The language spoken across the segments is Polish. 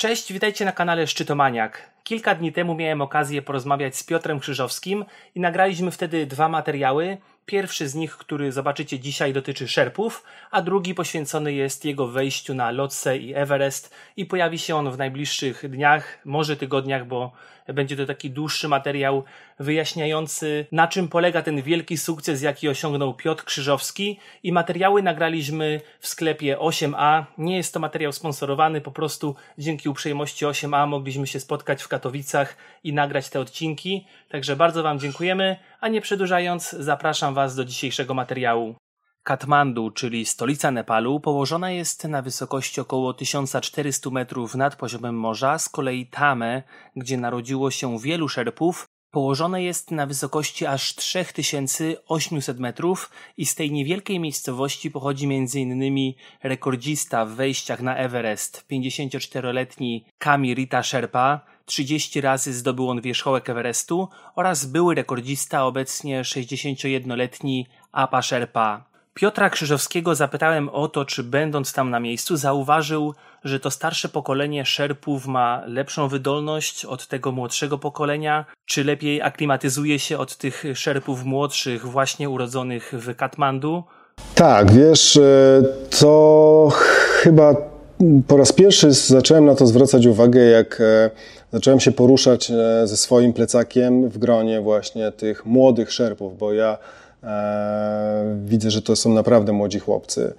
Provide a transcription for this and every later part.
Cześć, witajcie na kanale Szczytomaniak. Kilka dni temu miałem okazję porozmawiać z Piotrem Krzyżowskim i nagraliśmy wtedy 2 materiały. Pierwszy z nich, który zobaczycie dzisiaj, dotyczy szerpów, a drugi poświęcony jest jego wejściu na Lhotse i Everest i pojawi się on w najbliższych dniach, może tygodniach, bo będzie to taki dłuższy materiał wyjaśniający, na czym polega ten wielki sukces, jaki osiągnął Piotr Krzyżowski, i materiały nagraliśmy w sklepie 8A. Nie jest to materiał sponsorowany, po prostu dzięki uprzejmości 8A mogliśmy się spotkać w Katowicach i nagrać te odcinki, także bardzo Wam dziękujemy, a nie przedłużając, zapraszam Was do dzisiejszego materiału. Katmandu, czyli stolica Nepalu, położona jest na wysokości około 1400 metrów nad poziomem morza. Z kolei Thame, gdzie narodziło się wielu szerpów, położone jest na wysokości aż 3800 metrów i z tej niewielkiej miejscowości pochodzi m.in. rekordzista w wejściach na Everest, 54-letni Kami Rita Sherpa. 30 razy zdobył on wierzchołek Everestu, oraz były rekordzista, obecnie 61-letni Apa Sherpa. Piotra Krzyżowskiego zapytałem o to, czy będąc tam na miejscu zauważył, że to starsze pokolenie szerpów ma lepszą wydolność od tego młodszego pokolenia, czy lepiej aklimatyzuje się od tych szerpów młodszych, właśnie urodzonych w Katmandu? Tak, wiesz, to chyba po raz pierwszy zacząłem na to zwracać uwagę, jak zacząłem się poruszać ze swoim plecakiem w gronie właśnie tych młodych szerpów, bo ja widzę, że to są naprawdę młodzi chłopcy.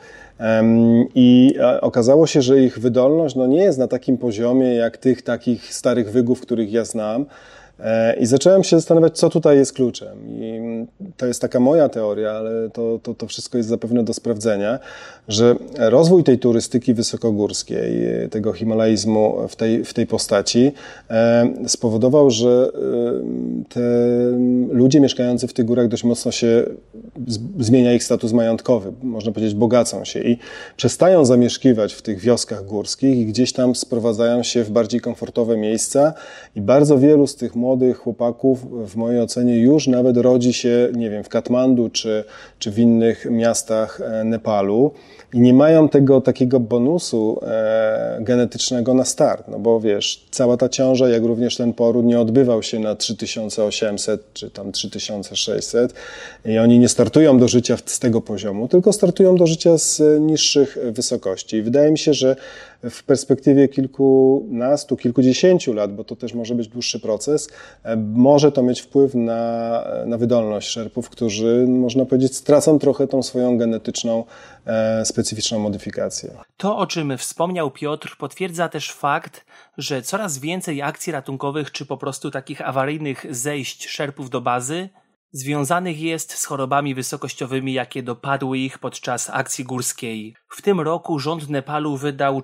I okazało się, że ich wydolność nie jest na takim poziomie jak tych takich starych wygów, których ja znam. I zacząłem się zastanawiać, co tutaj jest kluczem. I to jest taka moja teoria, ale to wszystko jest zapewne do sprawdzenia, że rozwój tej turystyki wysokogórskiej, tego himalaizmu w tej postaci spowodował, że te ludzie mieszkający w tych górach dość mocno się zmienia ich status majątkowy, można powiedzieć, bogacą się i przestają zamieszkiwać w tych wioskach górskich i gdzieś tam sprowadzają się w bardziej komfortowe miejsca i bardzo wielu z tych młodych chłopaków, w mojej ocenie, już nawet rodzi się, nie wiem, w Katmandu czy w innych miastach Nepalu i nie mają tego takiego bonusu genetycznego na start, bo wiesz, cała ta ciąża, jak również ten poród nie odbywał się na 3800 czy tam 3600 i oni nie startują do życia z tego poziomu, tylko startują do życia z niższych wysokości. I wydaje mi się, że w perspektywie kilkunastu, kilkudziesięciu lat, bo to też może być dłuższy proces, może to mieć wpływ na wydolność szerpów, którzy, można powiedzieć, stracą trochę tą swoją genetyczną, specyficzną modyfikację. To, o czym wspomniał Piotr, potwierdza też fakt, że coraz więcej akcji ratunkowych czy po prostu takich awaryjnych zejść szerpów do bazy związanych jest z chorobami wysokościowymi, jakie dopadły ich podczas akcji górskiej. W tym roku rząd Nepalu wydał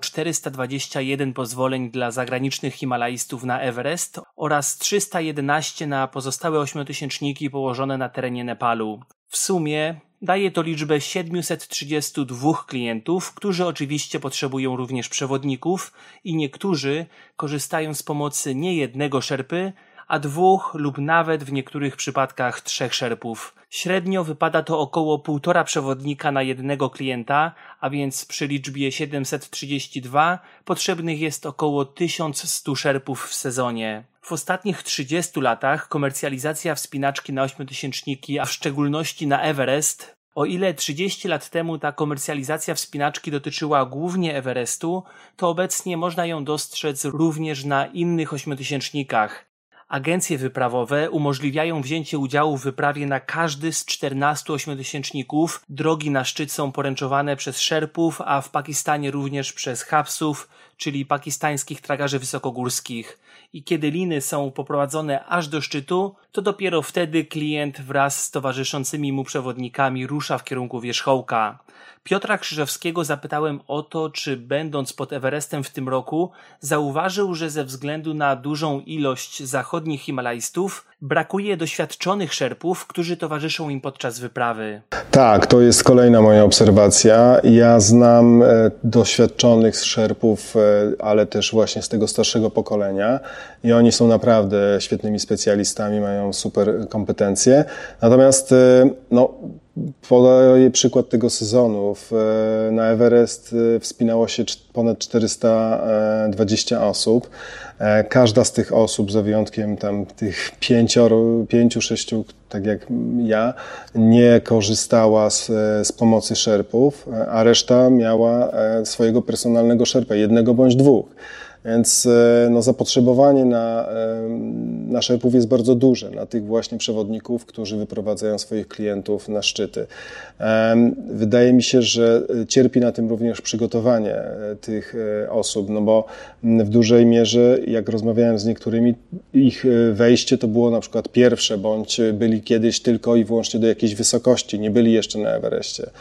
421 pozwoleń dla zagranicznych himalaistów na Everest oraz 311 na pozostałe ośmiotysięczniki położone na terenie Nepalu. W sumie daje to liczbę 732 klientów, którzy oczywiście potrzebują również przewodników i niektórzy korzystają z pomocy nie jednego szerpy, a 2 lub nawet w niektórych przypadkach 3 szerpów. Średnio wypada to około 1,5 przewodnika na jednego klienta, a więc przy liczbie 732 potrzebnych jest około 1100 szerpów w sezonie. W ostatnich 30 latach komercjalizacja wspinaczki na ośmiotysięczniki, a w szczególności na Everest, o ile 30 lat temu ta komercjalizacja wspinaczki dotyczyła głównie Everestu, to obecnie można ją dostrzec również na innych ośmiotysięcznikach. Agencje wyprawowe umożliwiają wzięcie udziału w wyprawie na każdy z 14 ośmiotysięczników. Drogi na szczyt są poręczowane przez szerpów, a w Pakistanie również przez habsów, czyli pakistańskich tragarzy wysokogórskich. I kiedy liny są poprowadzone aż do szczytu, to dopiero wtedy klient wraz z towarzyszącymi mu przewodnikami rusza w kierunku wierzchołka. Piotra Krzyżowskiego zapytałem o to, czy będąc pod Everestem w tym roku zauważył, że ze względu na dużą ilość zachodnich himalaistów brakuje doświadczonych szerpów, którzy towarzyszą im podczas wyprawy. Tak, to jest kolejna moja obserwacja. Ja znam doświadczonych szerpów, ale też właśnie z tego starszego pokolenia i oni są naprawdę świetnymi specjalistami, mają super kompetencje. Natomiast Podaję przykład tego sezonu. Na Everest wspinało się ponad 420 osób. Każda z tych osób, za wyjątkiem tam tych 5-6, tak jak ja, nie korzystała z pomocy szerpów, a reszta miała swojego personalnego szerpa, jednego bądź dwóch. Więc zapotrzebowanie na szerpów jest bardzo duże, na tych właśnie przewodników, którzy wyprowadzają swoich klientów na szczyty. Wydaje mi się, że cierpi na tym również przygotowanie tych osób, no bo w dużej mierze, jak rozmawiałem z niektórymi, ich wejście to było na przykład pierwsze, bądź byli kiedyś tylko i wyłącznie do jakiejś wysokości, nie byli jeszcze na Everestie.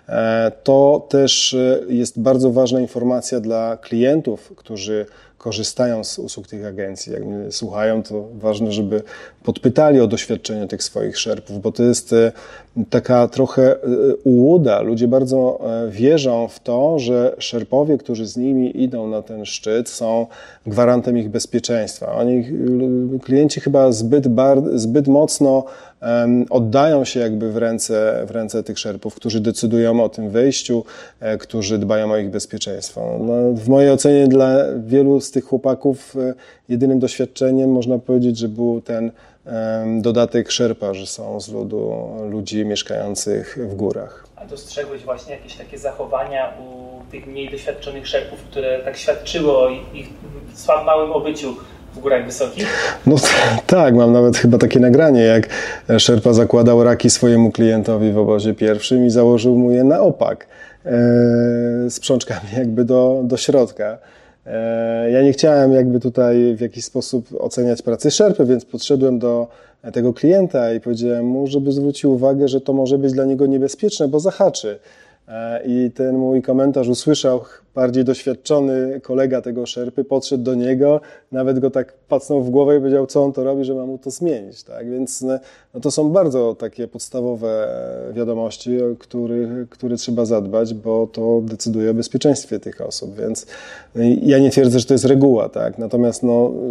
To też jest bardzo ważna informacja dla klientów, którzy korzystają z usług tych agencji. Jak mnie słuchają, to ważne, żeby podpytali o doświadczenie tych swoich szerpów, bo to jest taka trochę ułuda. Ludzie bardzo wierzą w to, że szerpowie, którzy z nimi idą na ten szczyt, są gwarantem ich bezpieczeństwa. Klienci chyba zbyt mocno oddają się jakby w ręce tych szerpów, którzy decydują o tym wejściu, którzy dbają o ich bezpieczeństwo. W mojej ocenie dla wielu z tych chłopaków jedynym doświadczeniem można powiedzieć, że był ten dodatek szerpa, że są z ludu ludzi mieszkających w górach. A dostrzegłeś właśnie jakieś takie zachowania u tych mniej doświadczonych szerpów, które tak świadczyły o ich małym obyciu w górach wysokich? No tak, mam nawet chyba takie nagranie, jak szerpa zakładał raki swojemu klientowi w obozie pierwszym i założył mu je na opak z przączkami jakby do środka. Ja nie chciałem jakby tutaj w jakiś sposób oceniać pracy szerpy, więc podszedłem do tego klienta i powiedziałem mu, żeby zwrócił uwagę, że to może być dla niego niebezpieczne, bo zahaczy. I ten mój komentarz usłyszał bardziej doświadczony kolega tego szerpy, podszedł do niego, nawet go tak pacnął w głowę i powiedział, co on to robi, że ma mu to zmienić. Tak? Więc to są bardzo takie podstawowe wiadomości, o które trzeba zadbać, bo to decyduje o bezpieczeństwie tych osób. Więc ja nie twierdzę, że to jest reguła, tak? Natomiast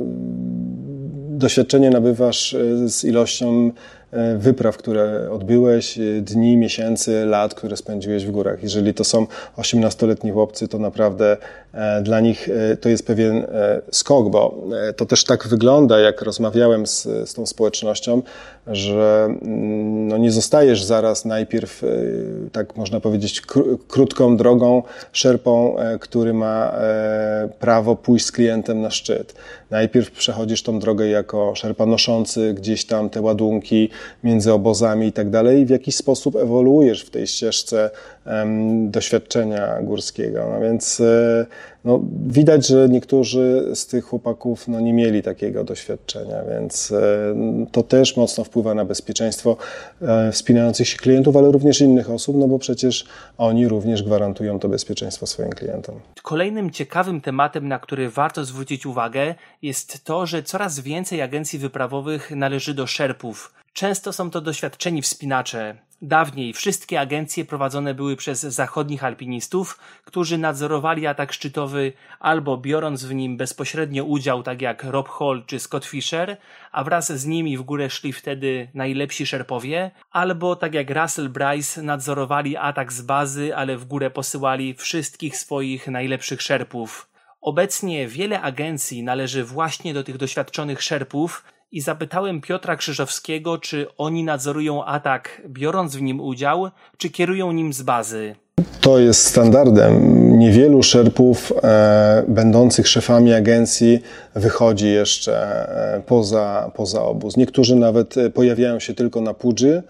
doświadczenie nabywasz z ilością wypraw, które odbyłeś, dni, miesięcy, lat, które spędziłeś w górach. Jeżeli to są 18-letni chłopcy, to naprawdę dla nich to jest pewien skok, bo to też tak wygląda, jak rozmawiałem z tą społecznością, że nie zostajesz zaraz najpierw, tak można powiedzieć, krótką drogą szerpą, który ma prawo pójść z klientem na szczyt. Najpierw przechodzisz tą drogę jako szerpa noszący gdzieś tam te ładunki między obozami i tak dalej i w jakiś sposób ewoluujesz w tej ścieżce doświadczenia górskiego. No więc widać, że niektórzy z tych chłopaków nie mieli takiego doświadczenia, więc to też mocno wpływa na bezpieczeństwo wspinających się klientów, ale również innych osób, bo przecież oni również gwarantują to bezpieczeństwo swoim klientom. Kolejnym ciekawym tematem, na który warto zwrócić uwagę, jest to, że coraz więcej agencji wyprawowych należy do szerpów. Często są to doświadczeni wspinacze. Dawniej wszystkie agencje prowadzone były przez zachodnich alpinistów, którzy nadzorowali atak szczytowy albo biorąc w nim bezpośrednio udział, tak jak Rob Hall czy Scott Fisher, a wraz z nimi w górę szli wtedy najlepsi szerpowie, albo tak jak Russell Bryce nadzorowali atak z bazy, ale w górę posyłali wszystkich swoich najlepszych szerpów. Obecnie wiele agencji należy właśnie do tych doświadczonych szerpów, i zapytałem Piotra Krzyżowskiego, czy oni nadzorują atak biorąc w nim udział, czy kierują nim z bazy. To jest standardem. Niewielu szerpów będących szefami agencji wychodzi jeszcze poza obóz. Niektórzy nawet pojawiają się tylko na pudży,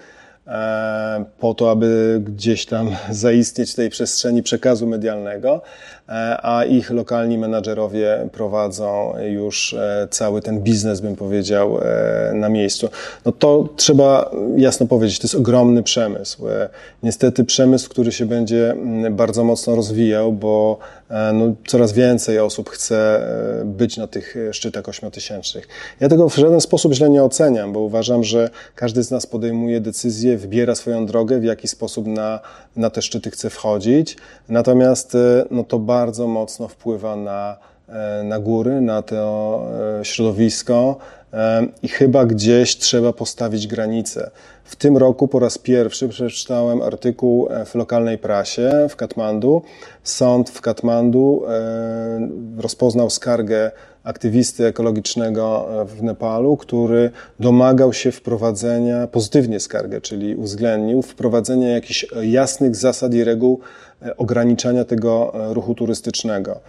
po to, aby gdzieś tam zaistnieć w tej przestrzeni przekazu medialnego, a ich lokalni menadżerowie prowadzą już cały ten biznes, bym powiedział, na miejscu. To trzeba jasno powiedzieć, to jest ogromny przemysł. Niestety przemysł, który się będzie bardzo mocno rozwijał, bo coraz więcej osób chce być na tych szczytach 8000. Ja tego w żaden sposób źle nie oceniam, bo uważam, że każdy z nas podejmuje decyzję, wybiera swoją drogę, w jaki sposób na te szczyty chce wchodzić. Natomiast to bardzo mocno wpływa na góry, na to środowisko, i chyba gdzieś trzeba postawić granicę. W tym roku po raz pierwszy przeczytałem artykuł w lokalnej prasie w Katmandu. Sąd w Katmandu rozpoznał skargę aktywisty ekologicznego w Nepalu, który domagał się wprowadzenia, pozytywnie skargę, czyli uwzględnił wprowadzenie jakichś jasnych zasad i reguł ograniczania tego ruchu turystycznego.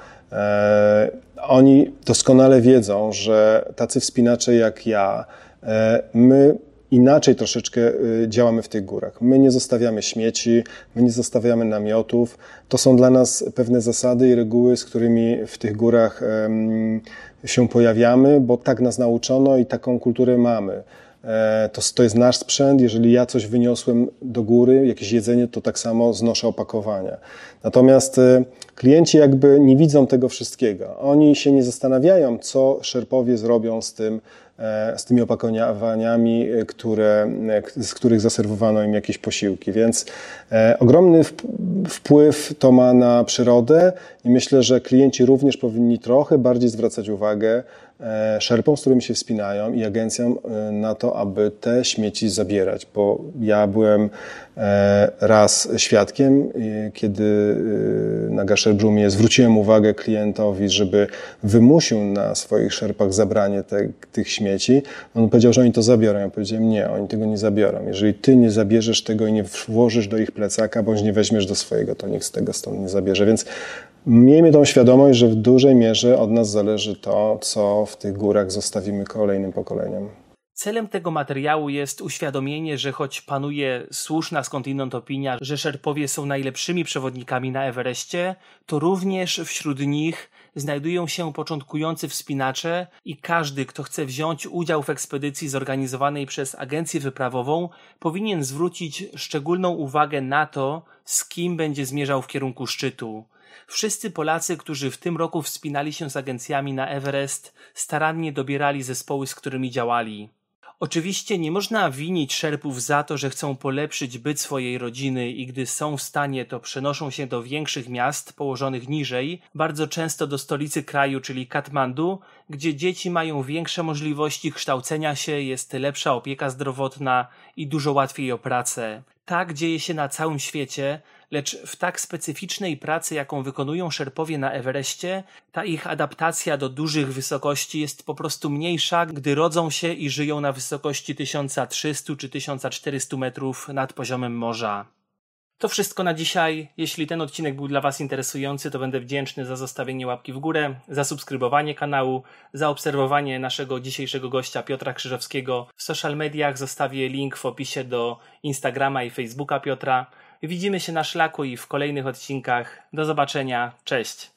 Oni doskonale wiedzą, że tacy wspinacze jak ja, my inaczej troszeczkę działamy w tych górach. My nie zostawiamy śmieci, my nie zostawiamy namiotów. To są dla nas pewne zasady i reguły, z którymi w tych górach się pojawiamy, bo tak nas nauczono i taką kulturę mamy. To jest nasz sprzęt. Jeżeli ja coś wyniosłem do góry, jakieś jedzenie, to tak samo znoszę opakowania. Natomiast klienci jakby nie widzą tego wszystkiego. Oni się nie zastanawiają, co szerpowie zrobią z tymi opakowaniami, z których zaserwowano im jakieś posiłki. Więc ogromny wpływ to ma na przyrodę i myślę, że klienci również powinni trochę bardziej zwracać uwagę szerpom, z którymi się wspinają i agencjom na to, aby te śmieci zabierać, bo ja byłem raz świadkiem, kiedy na Gasherbrum zwróciłem uwagę klientowi, żeby wymusił na swoich szerpach zabranie tych śmieci. On powiedział, że oni to zabiorą. Ja powiedziałem, nie, oni tego nie zabiorą. Jeżeli ty nie zabierzesz tego i nie włożysz do ich plecaka, bądź nie weźmiesz do swojego, to nikt z tego stąd nie zabierze. Więc miejmy tą świadomość, że w dużej mierze od nas zależy to, co w tych górach zostawimy kolejnym pokoleniom. Celem tego materiału jest uświadomienie, że choć panuje słuszna skądinąd opinia, że szerpowie są najlepszymi przewodnikami na Everestie, to również wśród nich znajdują się początkujący wspinacze i każdy, kto chce wziąć udział w ekspedycji zorganizowanej przez agencję wyprawową, powinien zwrócić szczególną uwagę na to, z kim będzie zmierzał w kierunku szczytu. Wszyscy Polacy, którzy w tym roku wspinali się z agencjami na Everest, starannie dobierali zespoły, z którymi działali. Oczywiście nie można winić szerpów za to, że chcą polepszyć byt swojej rodziny i gdy są w stanie, to przenoszą się do większych miast położonych niżej, bardzo często do stolicy kraju, czyli Katmandu, gdzie dzieci mają większe możliwości kształcenia się, jest lepsza opieka zdrowotna i dużo łatwiej o pracę. Tak dzieje się na całym świecie, lecz w tak specyficznej pracy, jaką wykonują szerpowie na Everestie, ta ich adaptacja do dużych wysokości jest po prostu mniejsza, gdy rodzą się i żyją na wysokości 1300 czy 1400 metrów nad poziomem morza. To wszystko na dzisiaj. Jeśli ten odcinek był dla Was interesujący, to będę wdzięczny za zostawienie łapki w górę, za subskrybowanie kanału, za obserwowanie naszego dzisiejszego gościa Piotra Krzyżowskiego w social mediach. Zostawię link w opisie do Instagrama i Facebooka Piotra. Widzimy się na szlaku i w kolejnych odcinkach. Do zobaczenia. Cześć!